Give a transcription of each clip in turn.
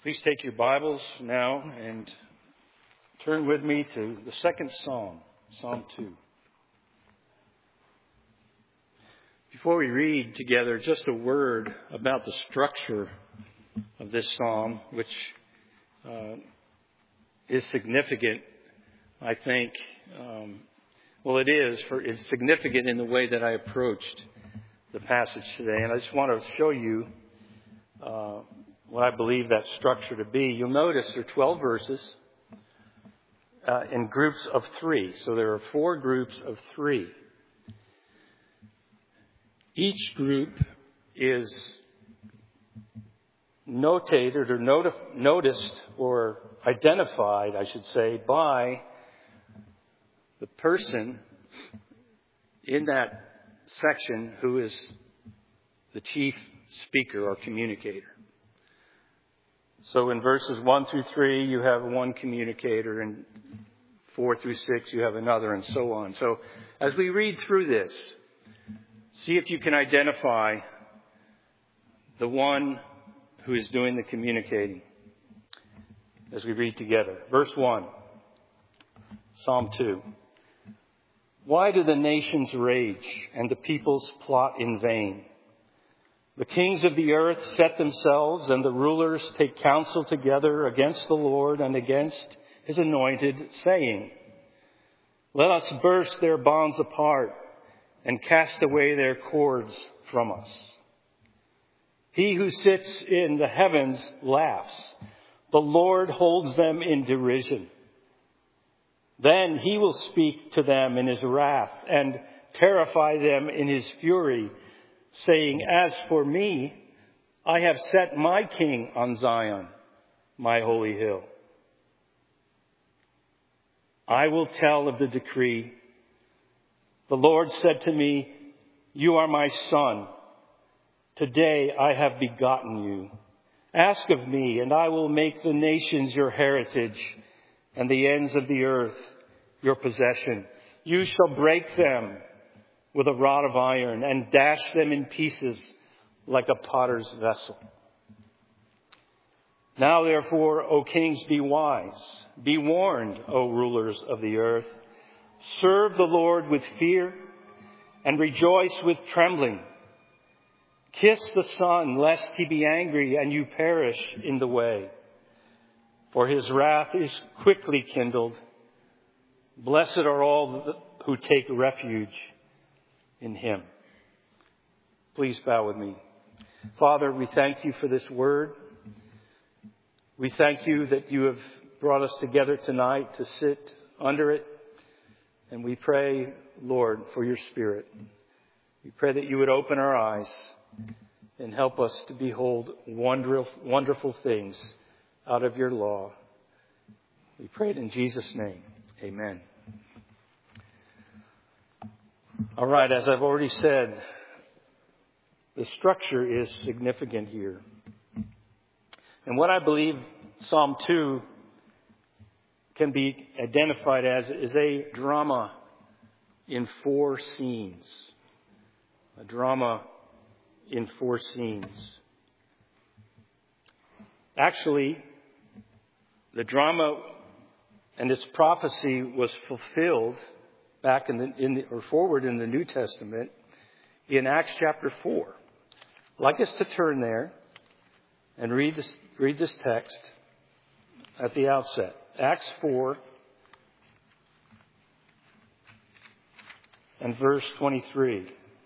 Please take your Bibles now and turn with me to the second Psalm, Psalm 2. Before we read together, just a word about the structure of this psalm, which is significant, I think. It's significant in the way that I approached the passage today. And I just want to show you what I believe that structure to be. You'll notice there are 12 verses in groups of 3. So there are 4 groups of 3. Each group is notated or noticed or identified, I should say, by the person in that section who is the chief speaker or communicator. So in verses 1 through 3, you have one communicator, and 4 through 6, you have another, and so on. So as we read through this, see if you can identify the one who is doing the communicating as we read together. Verse 1, Psalm 2. Why do the nations rage and the peoples plot in vain? The kings of the earth set themselves, and the rulers take counsel together against the Lord and against his anointed, saying, let us burst their bonds apart and cast away their cords from us. He who sits in the heavens laughs. The Lord holds them in derision. Then he will speak to them in his wrath and terrify them in his fury, saying, as for me, I have set my king on Zion, my holy hill. I will tell of the decree. The Lord said to me, you are my son. Today I have begotten you. Ask of me, and I will make the nations your heritage and the ends of the earth your possession. You shall break them with a rod of iron and dash them in pieces like a potter's vessel. Now therefore, O kings, be wise. Be warned, O rulers of the earth. Serve the Lord with fear and rejoice with trembling. Kiss the Son, lest he be angry and you perish in the way. For his wrath is quickly kindled. Blessed are all who take refuge in him. Please bow with me. Father, we thank you for this word. We thank you that you have brought us together tonight to sit under it. And we pray, Lord, for your Spirit. We pray that you would open our eyes and help us to behold wonderful things out of your law. We pray it in Jesus' name. Amen. All right, as I've already said, the structure is significant here. And what I believe Psalm 2 can be identified as is a drama in 4 scenes. A drama in 4 scenes. Actually, the drama and its prophecy was fulfilled back forward in the New Testament in Acts chapter 4. I'd like us to turn there and read this text at the outset. Acts 4 and verse 23.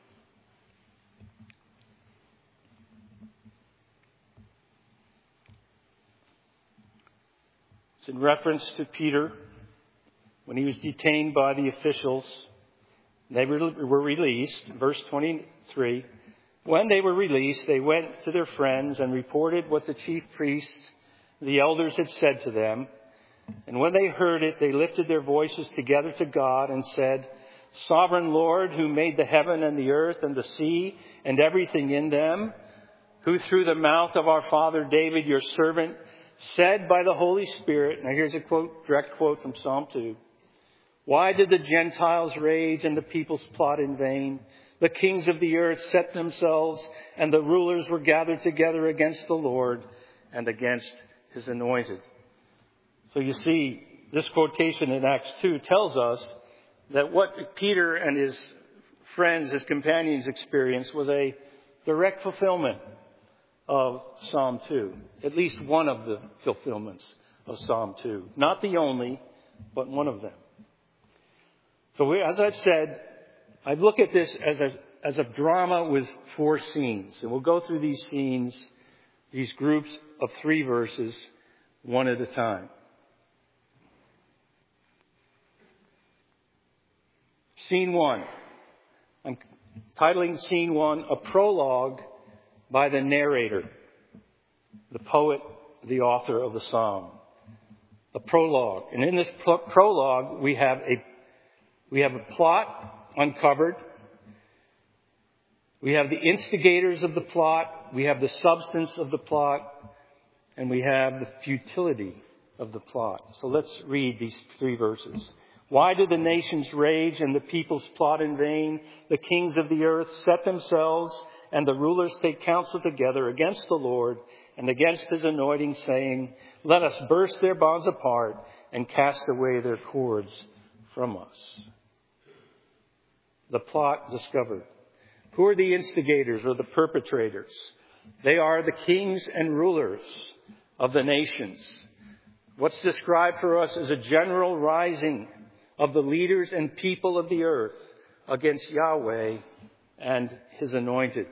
It's in reference to Peter when he was detained by the officials. They were released. Verse 23. When they were released, they went to their friends and reported what the chief priests, the elders, had said to them. And when they heard it, they lifted their voices together to God and said, Sovereign Lord, who made the heaven and the earth and the sea and everything in them, who through the mouth of our father David, your servant, said by the Holy Spirit, now here's a direct quote from Psalm 2. Why did the Gentiles rage and the peoples plot in vain? The kings of the earth set themselves, and the rulers were gathered together against the Lord and against His anointed. So you see, this quotation in Acts 2 tells us that what Peter and his friends, his companions experienced was a direct fulfillment of Psalm 2. At least one of the fulfillments of Psalm 2. Not the only, but one of them. So as I've said, I look at this as a drama with 4 scenes. And we'll go through these scenes, these groups of 3 verses, one at a time. Scene 1. I'm titling Scene 1, A Prologue by the Narrator, the poet, the author of the psalm. A prologue. And in this prologue, we have a plot uncovered. We have the instigators of the plot. We have the substance of the plot. And we have the futility of the plot. So let's read these 3 verses. Why do the nations rage and the peoples plot in vain? The kings of the earth set themselves and the rulers take counsel together against the Lord and against His anointing, saying, let us burst their bonds apart and cast away their cords from us. The plot discovered. Who are the instigators or the perpetrators? They are the kings and rulers of the nations. What's described for us as a general rising of the leaders and people of the earth against Yahweh and His anointed.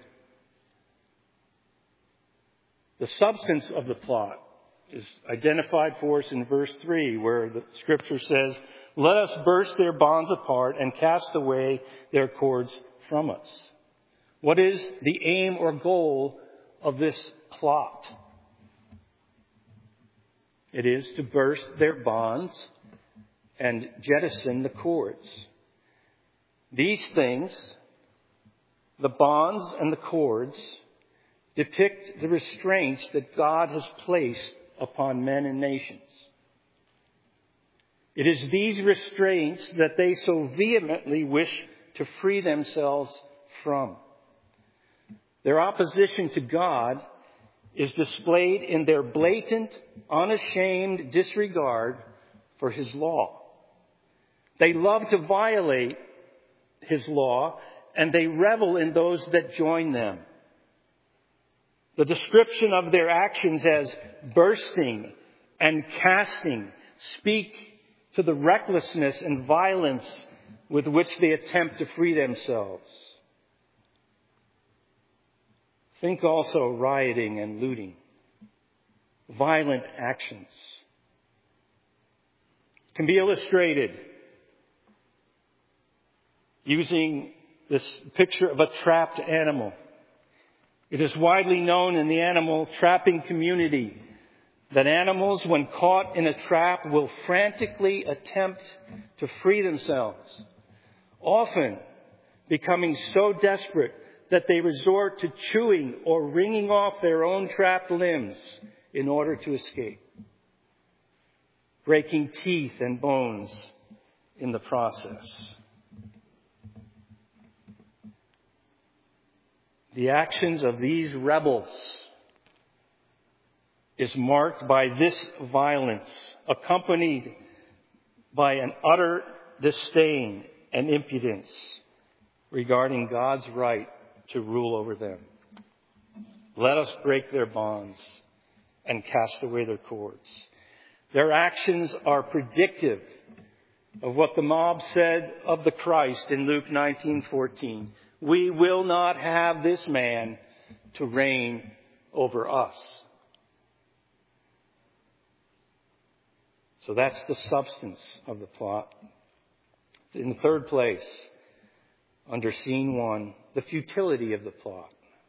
The substance of the plot is identified for us in verse 3, where the scripture says, let us burst their bonds apart and cast away their cords from us. What is the aim or goal of this plot? It is to burst their bonds and jettison the cords. These things, the bonds and the cords, depict the restraints that God has placed upon men and nations. It is these restraints that they so vehemently wish to free themselves from. Their opposition to God is displayed in their blatant, unashamed disregard for His law. They love to violate His law, and they revel in those that join them. The description of their actions as bursting and casting speak to the recklessness and violence with which they attempt to free themselves. Think also rioting and looting, violent actions. Can be illustrated using this picture of a trapped animal. It is widely known in the animal trapping community that animals, when caught in a trap, will frantically attempt to free themselves, often becoming so desperate that they resort to chewing or wringing off their own trapped limbs in order to escape, breaking teeth and bones in the process. The actions of these rebels is marked by this violence, accompanied by an utter disdain and impudence regarding God's right to rule over them. Let us break their bonds and cast away their cords. Their actions are predictive of what the mob said of the Christ in Luke 19:14. We will not have this man to reign over us. So that's the substance of the plot. In the third place, under scene 1, the futility of the plot.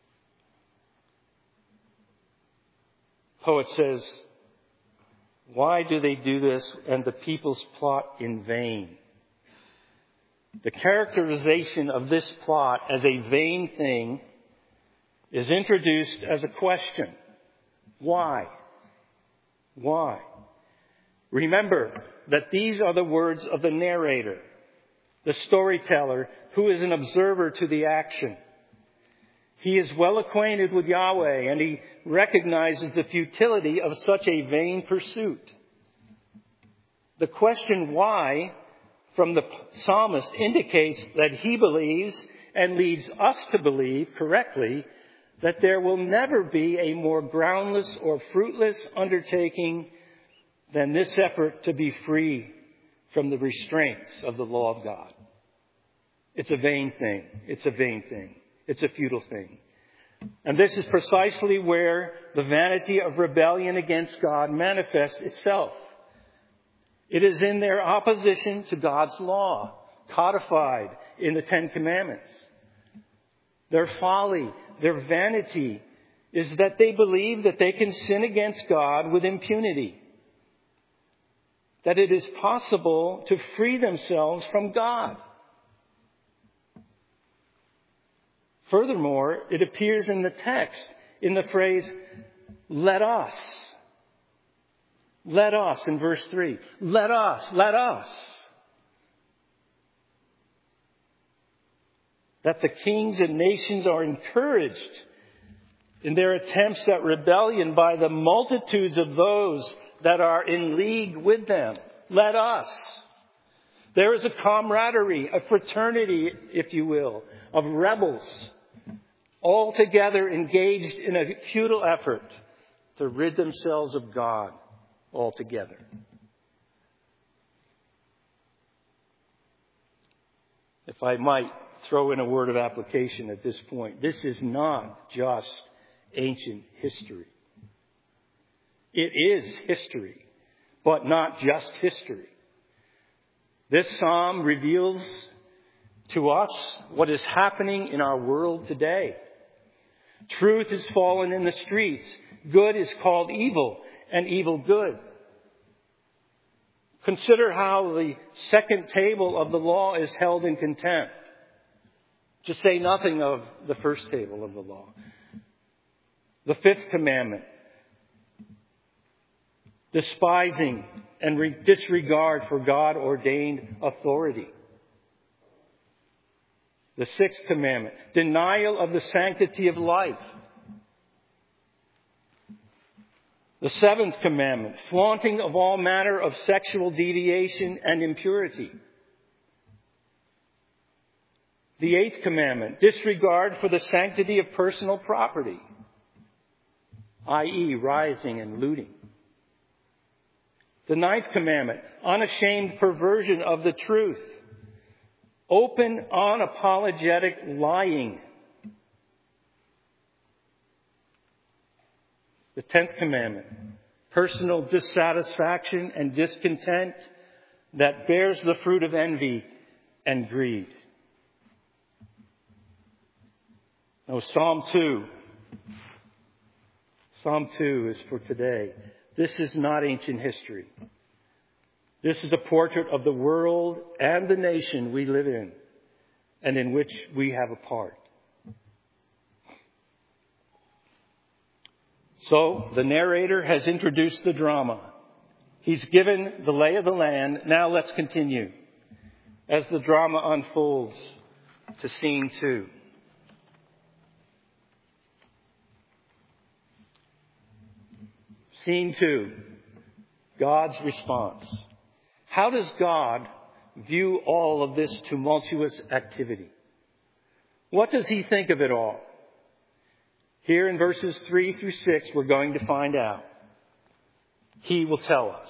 Poet says, why do they do this and the people's plot in vain? The characterization of this plot as a vain thing is introduced as a question. Why? Why? Remember that these are the words of the narrator, the storyteller, who is an observer to the action. He is well acquainted with Yahweh, and he recognizes the futility of such a vain pursuit. The question why from the psalmist indicates that he believes and leads us to believe correctly that there will never be a more groundless or fruitless undertaking than this effort to be free from the restraints of the law of God. It's a vain thing. It's a vain thing. It's a futile thing. And this is precisely where the vanity of rebellion against God manifests itself. It is in their opposition to God's law, codified in the Ten Commandments. Their folly, their vanity, is that they believe that they can sin against God with impunity. That it is possible to free themselves from God. Furthermore, it appears in the text in the phrase, let us. Let us, in verse 3. Let us, let us. That the kings and nations are encouraged in their attempts at rebellion by the multitudes of those that are in league with them. Let us. There is a camaraderie, a fraternity, if you will, of rebels, all together engaged in a futile effort to rid themselves of God altogether. If I might throw in a word of application at this point, this is not just ancient history. It is history, but not just history. This psalm reveals to us what is happening in our world today. Truth is fallen in the streets. Good is called evil, and evil good. Consider how the second table of the law is held in contempt. To say nothing of the first table of the law. The fifth commandment. Despising and disregard for God-ordained authority. The sixth commandment. Denial of the sanctity of life. The seventh commandment. Flaunting of all manner of sexual deviation and impurity. The eighth commandment. Disregard for the sanctity of personal property, i.e., rioting and looting. The ninth commandment. Unashamed perversion of the truth. Open, unapologetic lying. The 10th commandment, personal dissatisfaction and discontent that bears the fruit of envy and greed. Now, Psalm 2 is for today. This is not ancient history. This is a portrait of the world and the nation we live in and in which we have a part. So, the narrator has introduced the drama. He's given the lay of the land. Now let's continue as the drama unfolds to scene 2. Scene 2, God's response. How does God view all of this tumultuous activity? What does he think of it all? Here in verses 3 through 6, we're going to find out. He will tell us.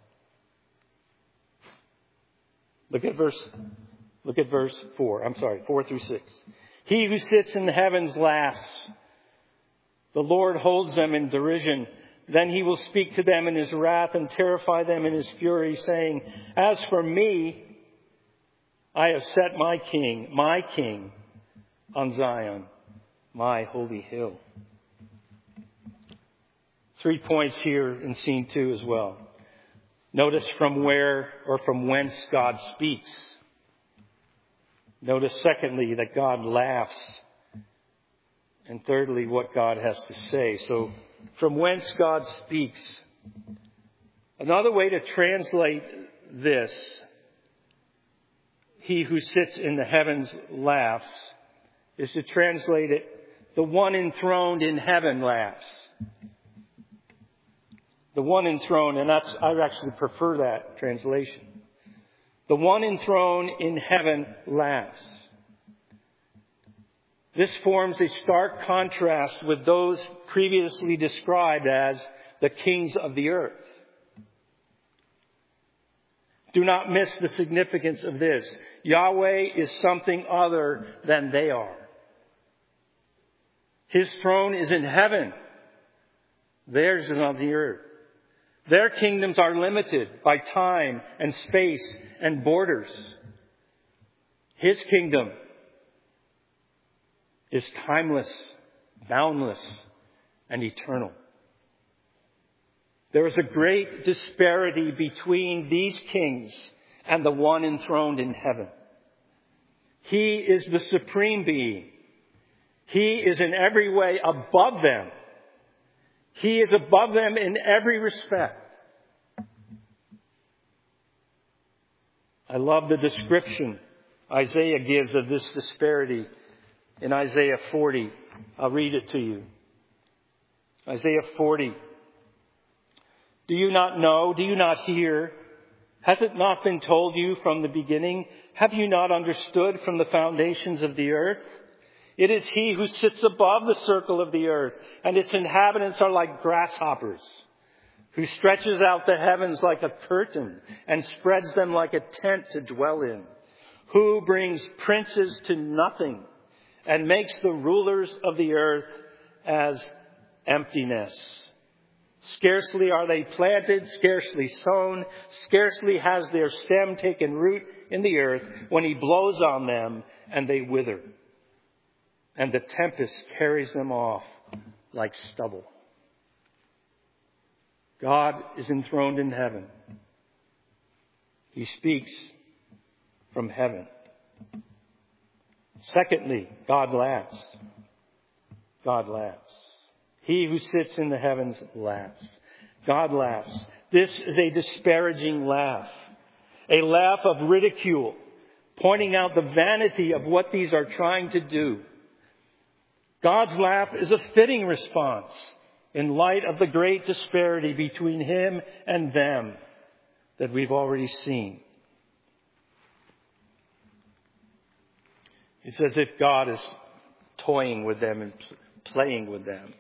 Look at verse 4. 4 through 6. He who sits in the heavens laughs. The Lord holds them in derision. Then he will speak to them in his wrath and terrify them in his fury, saying, as for me, I have set my king, on Zion, my holy hill. 3 points here in scene 2 as well. Notice from where or from whence God speaks. Notice secondly that God laughs. And thirdly, what God has to say. So, from whence God speaks. Another way to translate this, he who sits in the heavens laughs, is to translate it, the one enthroned in heaven laughs. The one enthroned, and I actually prefer that translation. The one enthroned in heaven laughs. This forms a stark contrast with those previously described as the kings of the earth. Do not miss the significance of this. Yahweh is something other than they are. His throne is in heaven. Theirs is on the earth. Their kingdoms are limited by time and space and borders. His kingdom is timeless, boundless, and eternal. There is a great disparity between these kings and the one enthroned in heaven. He is the supreme being. He is in every way above them. He is above them in every respect. I love the description Isaiah gives of this disparity in Isaiah 40. I'll read it to you. Isaiah 40. Do you not know? Do you not hear? Has it not been told you from the beginning? Have you not understood from the foundations of the earth? It is He who sits above the circle of the earth, and its inhabitants are like grasshoppers, who stretches out the heavens like a curtain and spreads them like a tent to dwell in, who brings princes to nothing and makes the rulers of the earth as emptiness. Scarcely are they planted, scarcely sown, scarcely has their stem taken root in the earth when He blows on them and they wither. And the tempest carries them off like stubble. God is enthroned in heaven. He speaks from heaven. Secondly, God laughs. God laughs. He who sits in the heavens laughs. God laughs. This is a disparaging laugh. A laugh of ridicule, pointing out the vanity of what these are trying to do. God's laugh is a fitting response in light of the great disparity between Him and them that we've already seen. It's as if God is toying with them and playing with them.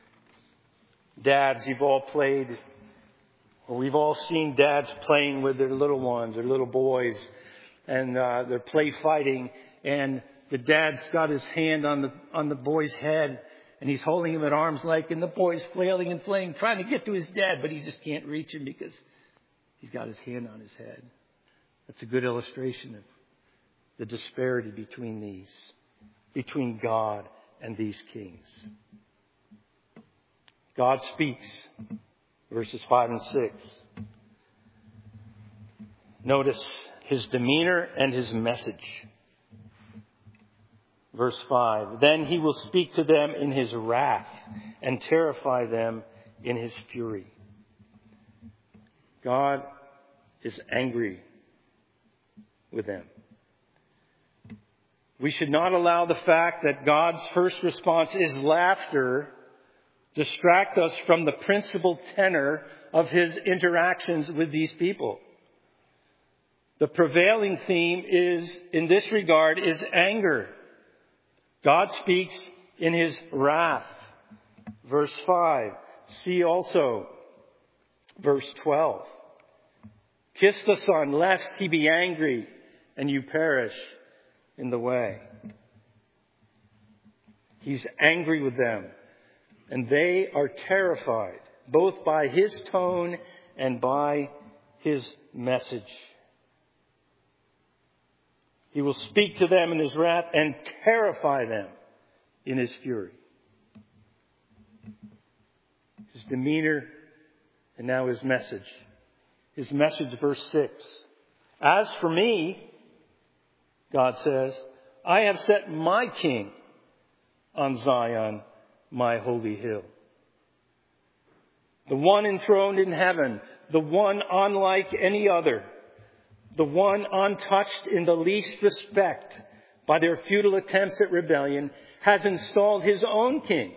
Dads, you've all played, or we've all seen dads playing with their little ones, their little boys, and they're play fighting, and the dad's got his hand on the boy's head, and he's holding him at arm's length, and the boy's flailing and flailing, trying to get to his dad, but he just can't reach him because he's got his hand on his head. That's a good illustration of the disparity between God and these kings. God speaks, verses 5 and 6. Notice His demeanor and His message. Verse 5, then He will speak to them in His wrath and terrify them in His fury. God is angry with them. We should not allow the fact that God's first response is laughter distract us from the principal tenor of His interactions with these people. The prevailing theme in this regard, is anger. God speaks in His wrath. Verse 5. See also verse 12. Kiss the Son, lest He be angry and you perish in the way. He's angry with them. And they are terrified, both by His tone and by His message. He will speak to them in His wrath and terrify them in His fury. His demeanor and now His message. His message, verse 6. As for me, God says, I have set my King on Zion, my holy hill. The one enthroned in heaven, the one unlike any other, the one untouched in the least respect by their futile attempts at rebellion, has installed his own king.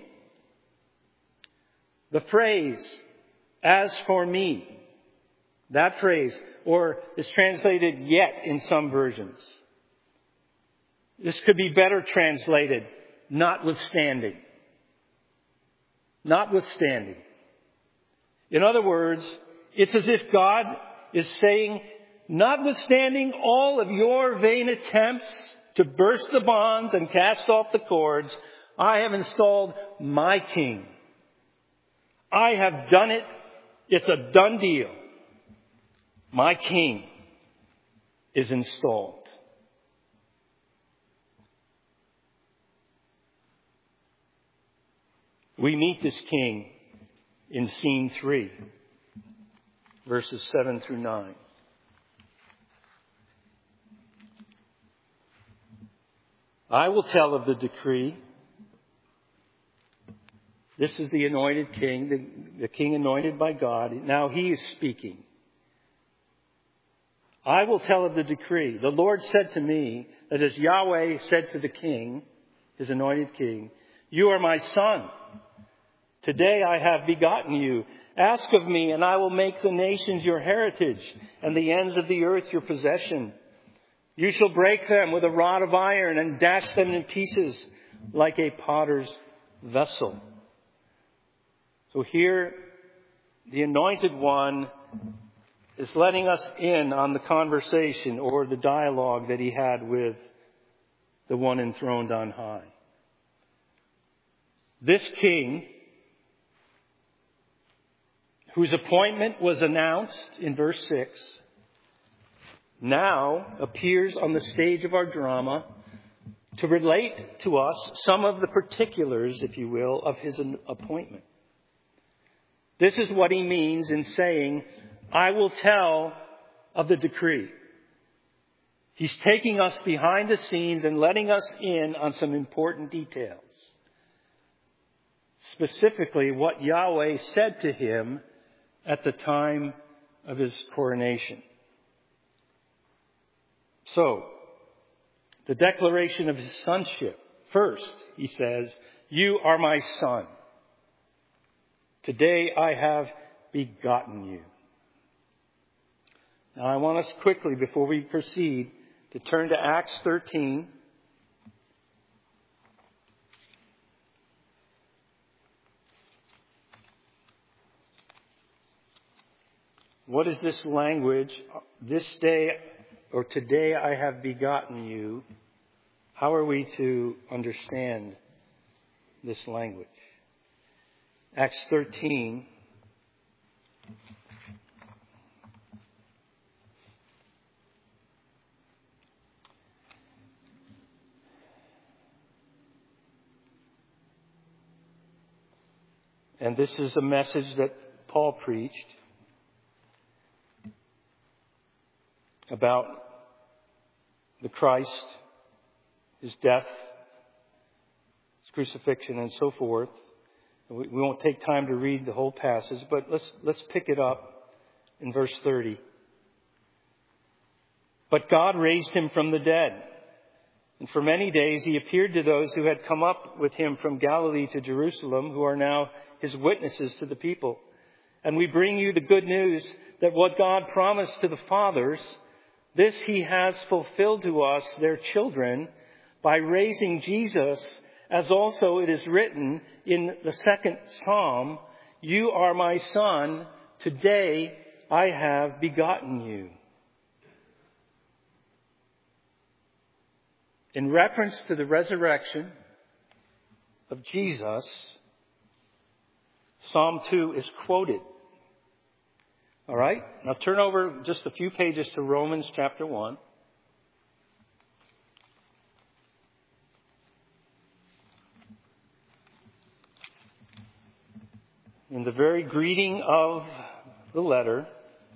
The phrase, "as for me," that phrase, or is translated "yet" in some versions. This could be better translated, "notwithstanding." Notwithstanding. In other words, it's as if God is saying, notwithstanding all of your vain attempts to burst the bonds and cast off the cords, I have installed my king. I have done it. It's a done deal. My king is installed. We meet this king in scene 3, verses 7 through 9. I will tell of the decree. This is the anointed king, the king anointed by God. Now he is speaking. I will tell of the decree. The Lord said to me, that is, Yahweh said to the king, his anointed king, "You are my son. Today I have begotten you. Ask of me, and I will make the nations your heritage, and the ends of the earth your possession. You shall break them with a rod of iron and dash them in pieces like a potter's vessel." So here, the anointed one is letting us in on the conversation or the dialogue that he had with the one enthroned on high. This king, whose appointment was announced in verse 6, now appears on the stage of our drama to relate to us some of the particulars, if you will, of his appointment. This is what he means in saying, I will tell of the decree. He's taking us behind the scenes and letting us in on some important details. Specifically, what Yahweh said to him at the time of his coronation. So, the declaration of his sonship. First, he says, "You are my son. Today I have begotten you." Now I want us quickly, before we proceed, to turn to Acts 13. What is this language? This day, or today I have begotten you. How are we to understand this language? Acts 13. And this is a message that Paul preached about the Christ, his death, his crucifixion, and so forth. We won't take time to read the whole passage, but let's pick it up in verse 30. But God raised him from the dead, and for many days he appeared to those who had come up with him from Galilee to Jerusalem, who are now his witnesses to the people. And we bring you the good news that what God promised to the fathers, this he has fulfilled to us, their children, by raising Jesus, as also it is written in the second Psalm, "You are my son, today I have begotten you." In reference to the resurrection of Jesus, Psalm 2 is quoted. All right? Now turn over just a few pages to Romans chapter 1. In the very greeting of the letter,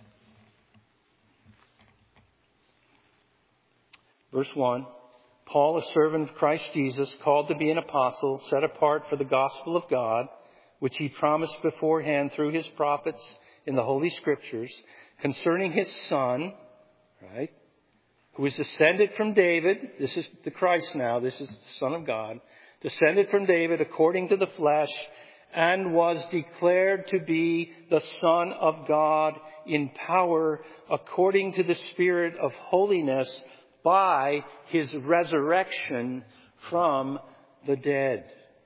verse 1, Paul, a servant of Christ Jesus, called to be an apostle, set apart for the gospel of God, which he promised beforehand through his prophets in the Holy Scriptures, concerning his Son, right, who is descended from David, this is the Christ now, this is the Son of God, descended from David according to the flesh, and was declared to be the Son of God in power according to the Spirit of holiness by his resurrection from the dead.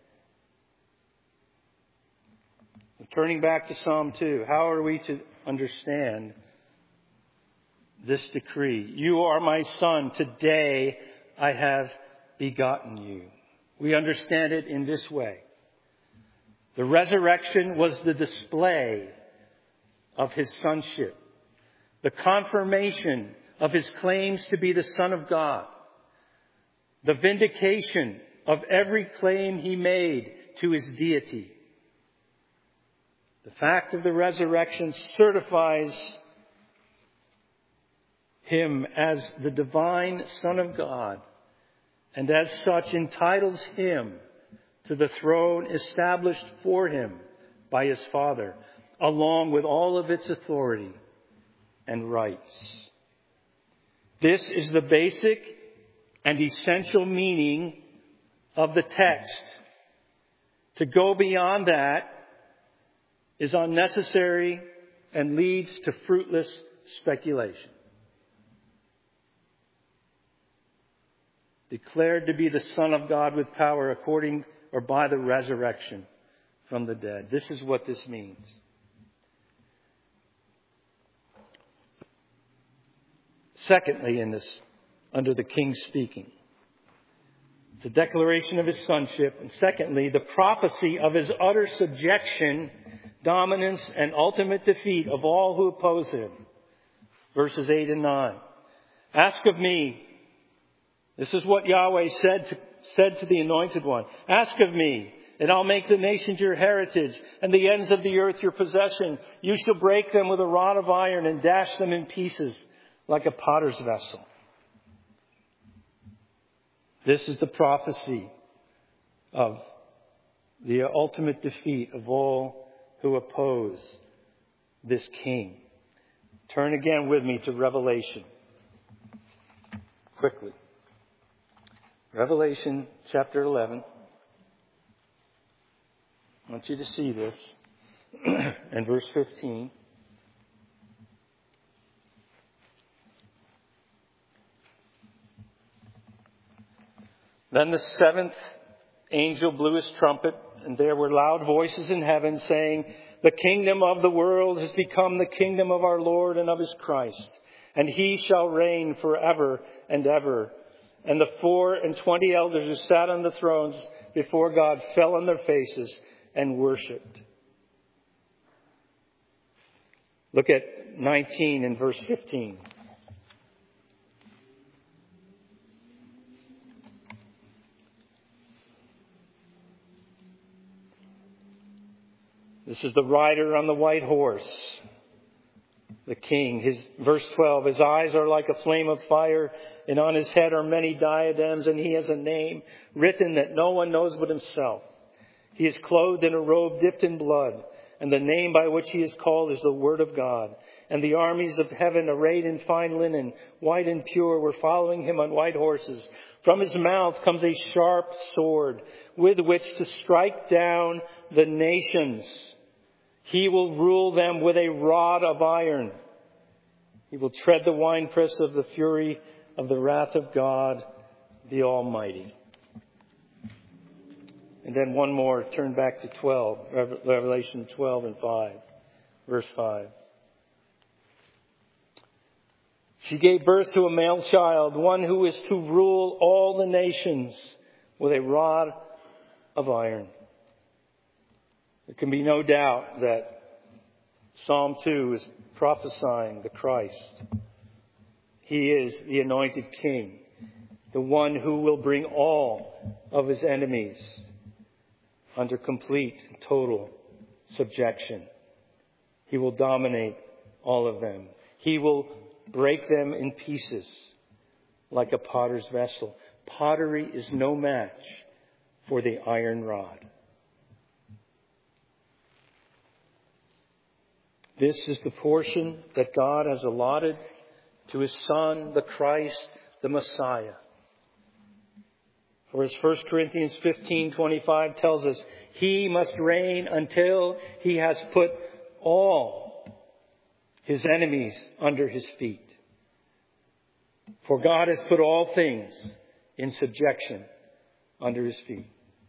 Turning back to Psalm 2, how are we to understand this decree? You are my son, today I have begotten you. We understand it in this way. The resurrection was the display of his sonship, the confirmation of his claims to be the Son of God, the vindication of every claim he made to his deity. The fact of the resurrection certifies him as the divine Son of God, and as such entitles him to the throne established for him by his Father, along with all of its authority and rights. This is the basic and essential meaning of the text. To go beyond that is unnecessary and leads to fruitless speculation. Declared to be the Son of God with power according or by the resurrection from the dead. This is what this means. Secondly, in this, under the king speaking, the declaration of his sonship, and secondly, the prophecy of his utter subjection, dominance, and ultimate defeat of all who oppose him. Verses 8 and 9. Ask of me. This is what Yahweh said to the Anointed One. Ask of me, and I'll make the nations your heritage, and the ends of the earth your possession. You shall break them with a rod of iron and dash them in pieces like a potter's vessel. This is the prophecy of the ultimate defeat of all who oppose this king. Turn again with me to Revelation. Quickly. Revelation chapter 11. I want you to see this. And verse 15. Then the seventh angel blew his trumpet, and there were loud voices in heaven saying, the kingdom of the world has become the kingdom of our Lord and of his Christ, and he shall reign forever and ever. And the 24 elders who sat on the thrones before God fell on their faces and worshipped. Look at 19 and verse 15. This is the rider on the white horse, the king. Verse 12, his eyes are like a flame of fire, and on his head are many diadems, and he has a name written that no one knows but himself. He is clothed in a robe dipped in blood, and the name by which he is called is the Word of God. And the armies of heaven, arrayed in fine linen, white and pure, were following him on white horses. From his mouth comes a sharp sword, with which to strike down the nations. He will rule them with a rod of iron. He will tread the winepress of the fury of the wrath of God, the Almighty. And then one more, turn back to 12, Revelation 12 and 5, verse 5. She gave birth to a male child, one who is to rule all the nations with a rod of iron. There can be no doubt that Psalm 2 is prophesying the Christ. He is the anointed king, the one who will bring all of his enemies under complete and total subjection. He will dominate all of them. He will break them in pieces like a potter's vessel. Pottery is no match for the iron rod. This is the portion that God has allotted to his Son, the Christ, the Messiah. For as 1 Corinthians 15:25 tells us, He must reign until He has put all His enemies under His feet. For God has put all things in subjection under His feet.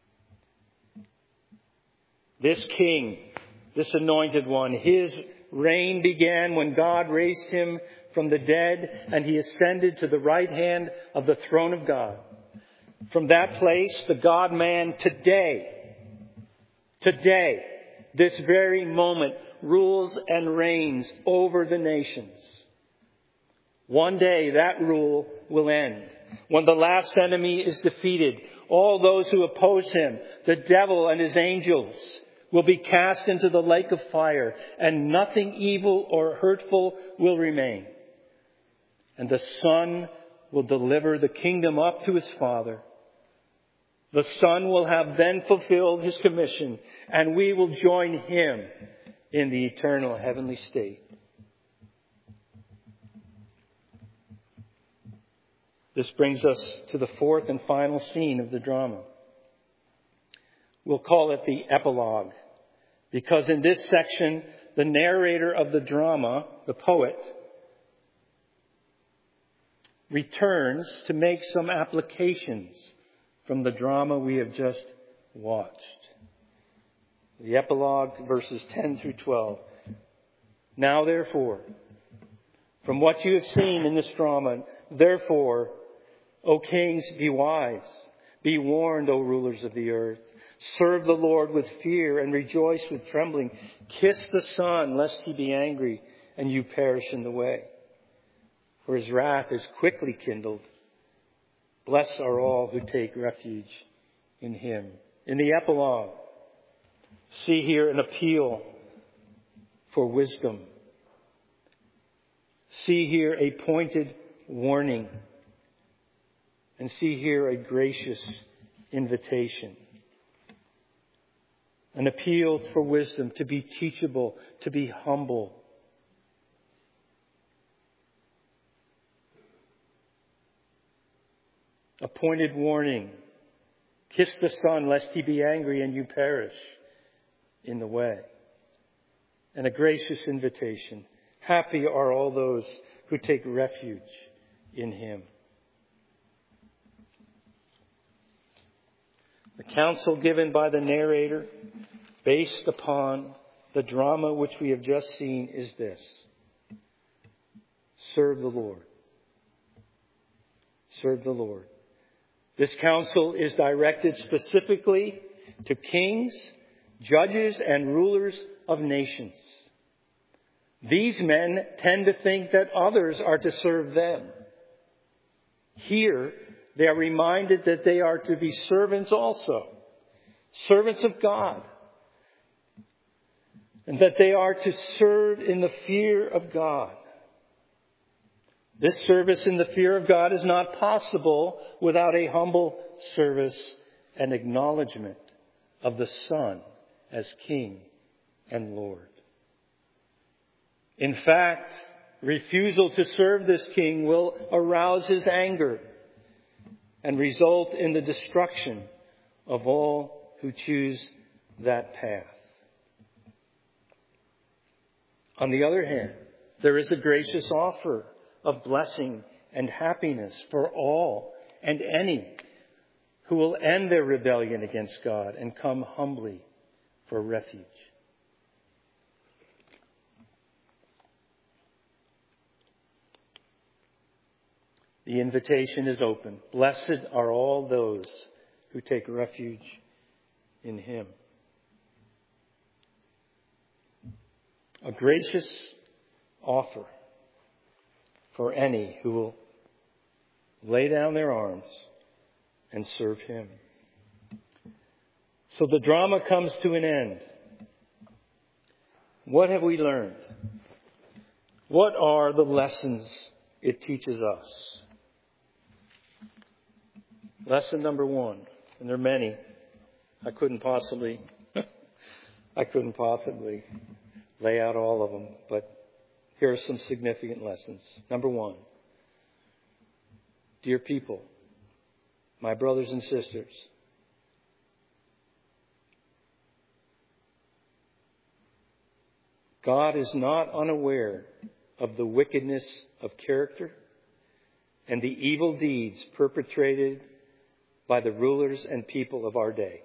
This King, this Anointed One, His reign began when God raised Him from the dead and He ascended to the right hand of the throne of God. From that place, the God-man today, this very moment, rules and reigns over the nations. One day that rule will end. When the last enemy is defeated, all those who oppose Him, the devil and his angels, will be cast into the lake of fire, and nothing evil or hurtful will remain. And the Son will deliver the kingdom up to His Father. The Son will have then fulfilled His commission, and we will join Him in the eternal heavenly state. This brings us to the fourth and final scene of the drama. We'll call it the epilogue, because in this section, the narrator of the drama, the poet, returns to make some applications from the drama we have just watched. The epilogue, verses 10 through 12. Now therefore, from what you have seen in this drama, therefore, O kings, be wise. Be warned, O rulers of the earth. Serve the Lord with fear and rejoice with trembling. Kiss the Son, lest He be angry and you perish in the way. For His wrath is quickly kindled. Blessed are all who take refuge in Him. In the epilogue, see here an appeal for wisdom. See here a pointed warning. And see here a gracious invitation. An appeal for wisdom, to be teachable, to be humble. A pointed warning. Kiss the Son, lest He be angry and you perish in the way. And a gracious invitation. Happy are all those who take refuge in Him. The counsel given by the narrator, based upon the drama which we have just seen, is this. Serve the Lord. Serve the Lord. This counsel is directed specifically to kings, judges, and rulers of nations. These men tend to think that others are to serve them. Here, they are reminded that they are to be servants also, servants of God, and that they are to serve in the fear of God. This service in the fear of God is not possible without a humble service and acknowledgement of the Son as King and Lord. In fact, refusal to serve this King will arouse His anger and result in the destruction of all who choose that path. On the other hand, there is a gracious offer of blessing and happiness for all and any who will end their rebellion against God and come humbly for refuge. The invitation is open. Blessed are all those who take refuge in Him. A gracious offer for any who will lay down their arms and serve Him. So the drama comes to an end. What have we learned? What are the lessons it teaches us? Lesson number one, and there are many. I couldn't possibly lay out all of them, but here are some significant lessons. Number one, Dear people, my brothers and sisters, God is not unaware of the wickedness of character and the evil deeds perpetrated by the rulers and people of our day.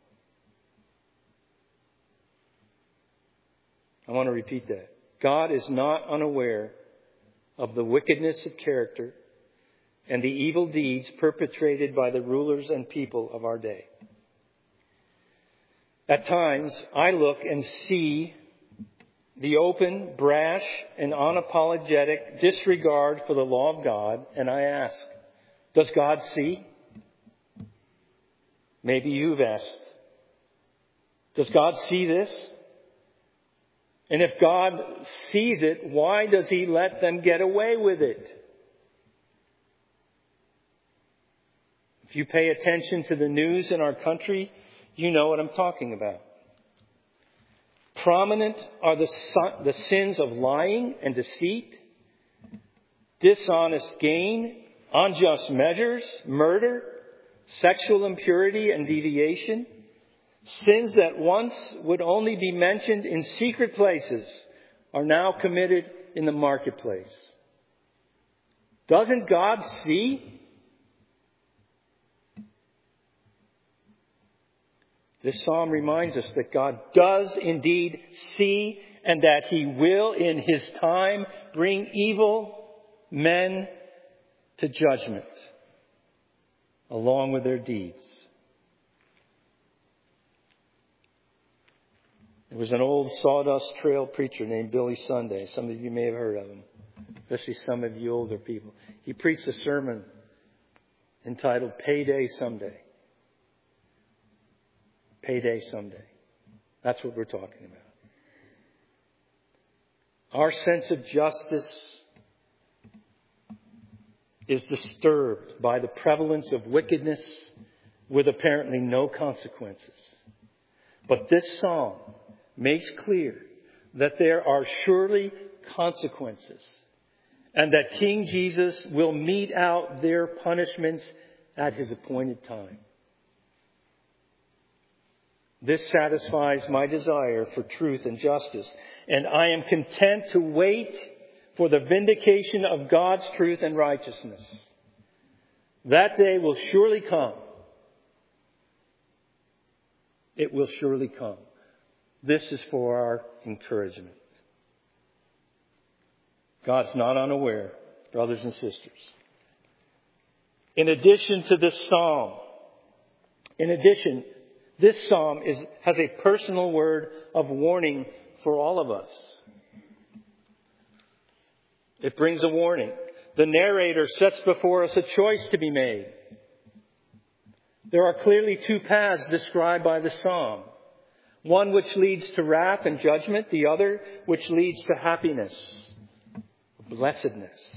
I want to repeat that. God is not unaware of the wickedness of character and the evil deeds perpetrated by the rulers and people of our day. At times, I look and see the open, brash, and unapologetic disregard for the law of God, and I ask, does God see? Maybe you've asked, does God see this? And if God sees it, why does He let them get away with it? If you pay attention to the news in our country, you know what I'm talking about. Prominent are the sins of lying and deceit, dishonest gain, unjust measures, murder, sexual impurity and deviation. Sins that once would only be mentioned in secret places are now committed in the marketplace. Doesn't God see? This psalm reminds us that God does indeed see and that He will in His time bring evil men to judgment along with their deeds. There was an old Sawdust Trail preacher named Billy Sunday. Some of you may have heard of him, especially some of you older people. He preached a sermon entitled Payday Someday. Payday someday. That's what we're talking about. Our sense of justice is disturbed by the prevalence of wickedness with apparently no consequences. But this psalm makes clear that there are surely consequences and that King Jesus will mete out their punishments at His appointed time. This satisfies my desire for truth and justice, and I am content to wait for the vindication of God's truth and righteousness. That day will surely come. It will surely come. This is for our encouragement. God's not unaware, brothers and sisters. In addition to this psalm, this psalm has a personal word of warning for all of us. It brings a warning. The narrator sets before us a choice to be made. There are clearly two paths described by the psalm. One which leads to wrath and judgment, the other which leads to happiness, blessedness.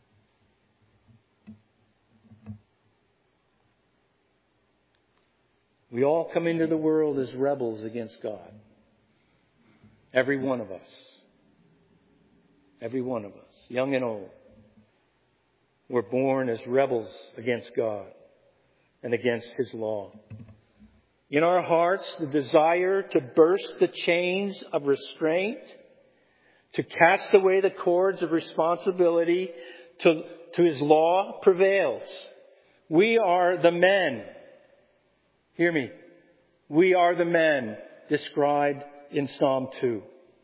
We all come into the world as rebels against God. Every one of us. Every one of us, young and old. We're born as rebels against God and against His law. In our hearts, the desire to burst the chains of restraint, to cast away the cords of responsibility to His law prevails. We are the men. Hear me. We are the men described in Psalm 2.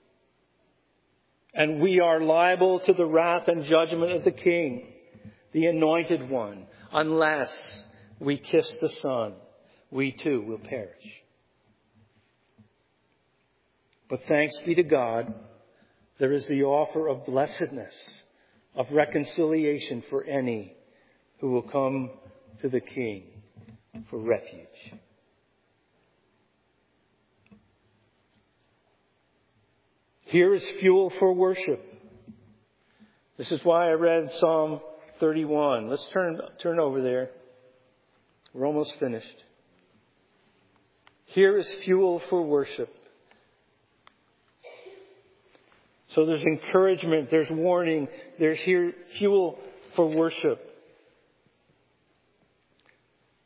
And we are liable to the wrath and judgment of the King, the Anointed One. Unless we kiss the Son, we too will perish. But thanks be to God, there is the offer of blessedness, of reconciliation for any who will come to the King for refuge. Here is fuel for worship. This is why I read Psalm 31. Let's turn over there. We're almost finished. Here is fuel for worship. So there's encouragement, there's warning, there's here fuel for worship.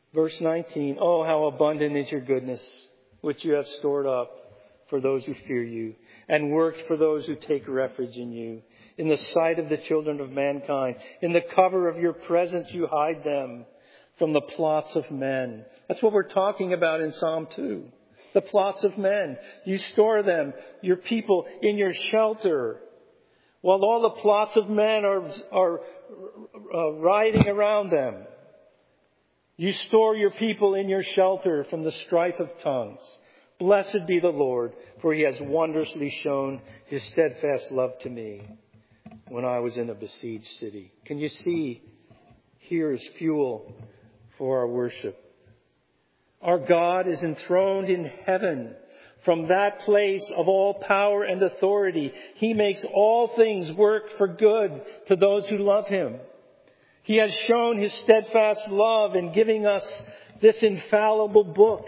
Verse 19, oh, how abundant is your goodness, which you have stored up for those who fear you, and worked for those who take refuge in you. In the sight of the children of mankind, in the cover of your presence you hide them from the plots of men. That's what we're talking about in Psalm 2. The plots of men. You store them, your people, in your shelter. While all the plots of men are riding around them. You store your people in your shelter from the strife of tongues. Blessed be the Lord, for he has wondrously shown his steadfast love to me when I was in a besieged city. Can you see? Here is fuel for our worship. Our God is enthroned in heaven. From that place of all power and authority, he makes all things work for good to those who love him. He has shown his steadfast love in giving us this infallible book.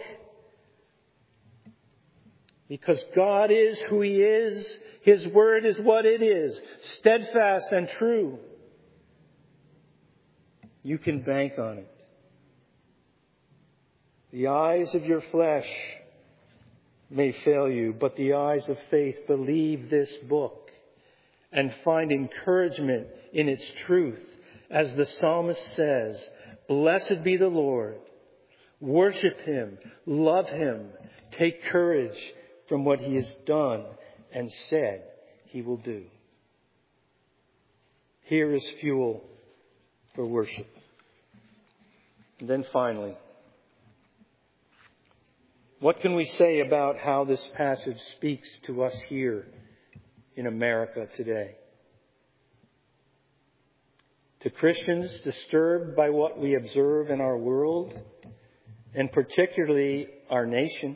Because God is who he is, his word is what it is, steadfast and true. You can bank on it. The eyes of your flesh may fail you, but the eyes of faith believe this book and find encouragement in its truth. As the psalmist says, blessed be the Lord. Worship him, love him, take courage from what he has done and said he will do. Here is fuel for worship. And then finally, what can we say about how this passage speaks to us here in America today? To Christians disturbed by what we observe in our world, and particularly our nation,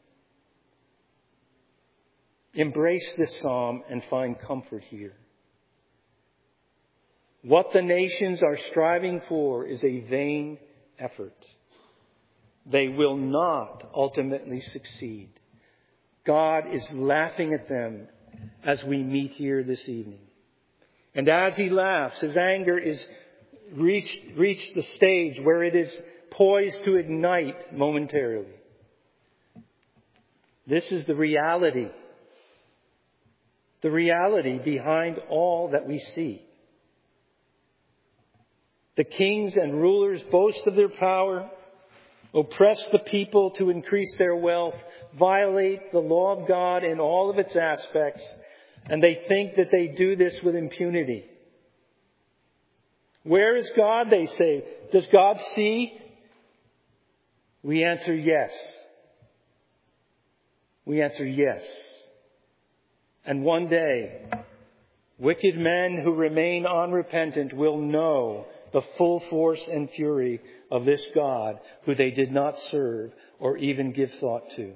embrace this psalm and find comfort here. What the nations are striving for is a vain effort. They will not ultimately succeed. God is laughing at them as we meet here this evening. And as he laughs, his anger is reached the stage where it is poised to ignite momentarily. This is the reality behind all that we see. The kings and rulers boast of their power, oppress the people to increase their wealth, violate the law of God in all of its aspects, and they think that they do this with impunity. Where is God, they say? Does God see? We answer yes. We answer yes. And one day, wicked men who remain unrepentant will know the full force and fury of this God who they did not serve or even give thought to.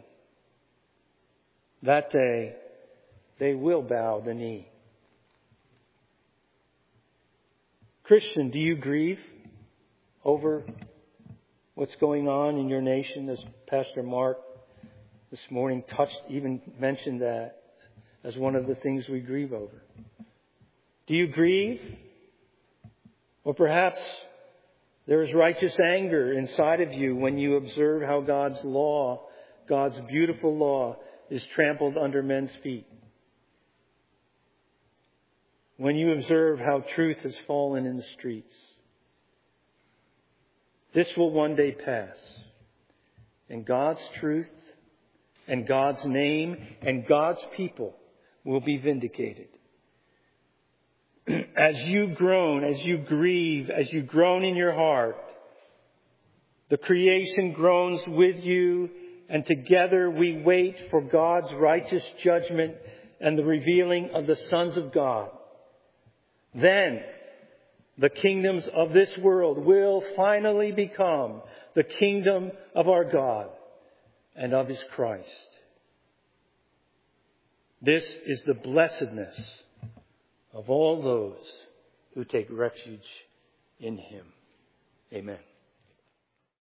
That day, they will bow the knee. Christian, do you grieve over what's going on in your nation, as Pastor Mark this morning even mentioned that as one of the things we grieve over? Do you grieve? Or perhaps there is righteous anger inside of you when you observe how God's law, God's beautiful law, is trampled under men's feet. When you observe how truth has fallen in the streets. This will one day pass. And God's truth and God's name and God's people will be vindicated. As you groan, as you grieve, as you groan in your heart, the creation groans with you, and together we wait for God's righteous judgment and the revealing of the sons of God. Then the kingdoms of this world will finally become the kingdom of our God and of his Christ. This is the blessedness of all those who take refuge in him. Amen.